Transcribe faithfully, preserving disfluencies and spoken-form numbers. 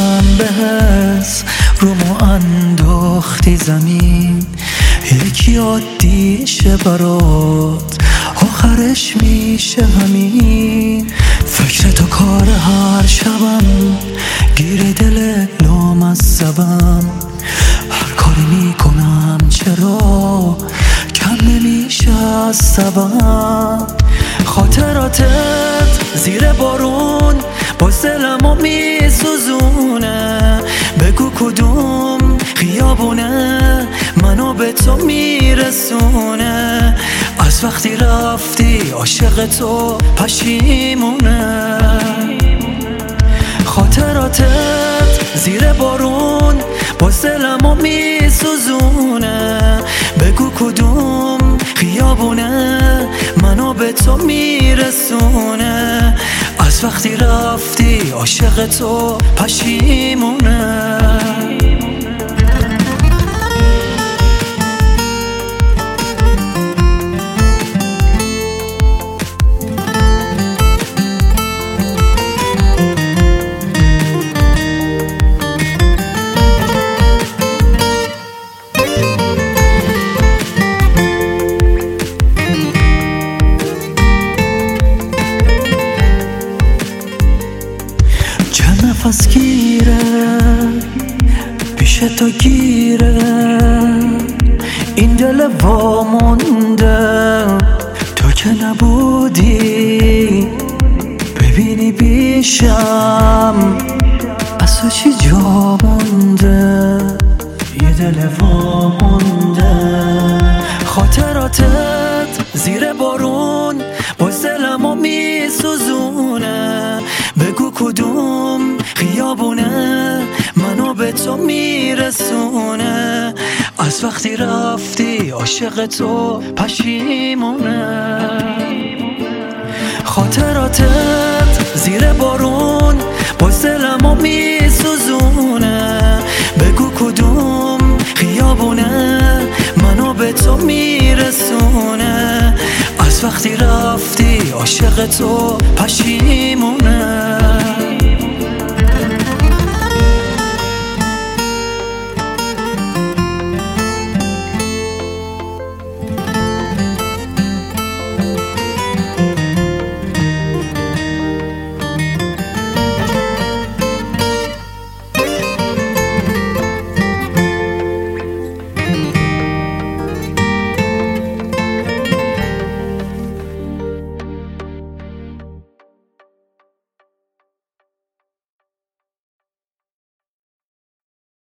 شبم به حس رومو انداختی زمین، یکی عادیشه برات آخرش میشه همین. فکر تو کار هر شبم گیر دل لامصبم، هر کاری میکنم چرا کم نمیشه از سبم. خاطراتت زیر بارون باز دلمو میسوزونه، بگو کدوم خیابونه منو به تو میرسونه. از وقتی رفتی عاشق تو پشیمونه. خاطراتت زیر بارون باز دلمو میسوزونه، بگو کدوم خیابونه منو به تو میرسونه. از وقتی رفتی عاشق تو پشیمونه. نفس گیره پیش تو گیره، این دل وامونده تو که نبودی. ببینی بیشم از تو چی جا مونده، یه دل وامونده. خاطراتت زیر بارون باز دلمو میسوزونه، بگو کدوم خیابونه منو به تو میرسونه. از وقتی رفتی عاشق تو پشیمونه. خاطراتت زیر بارون باز دلمو میسوزونه، بگو کدوم خیابونه منو به تو میرسونه. از وقتی رفتی عاشق تو پشیمونه.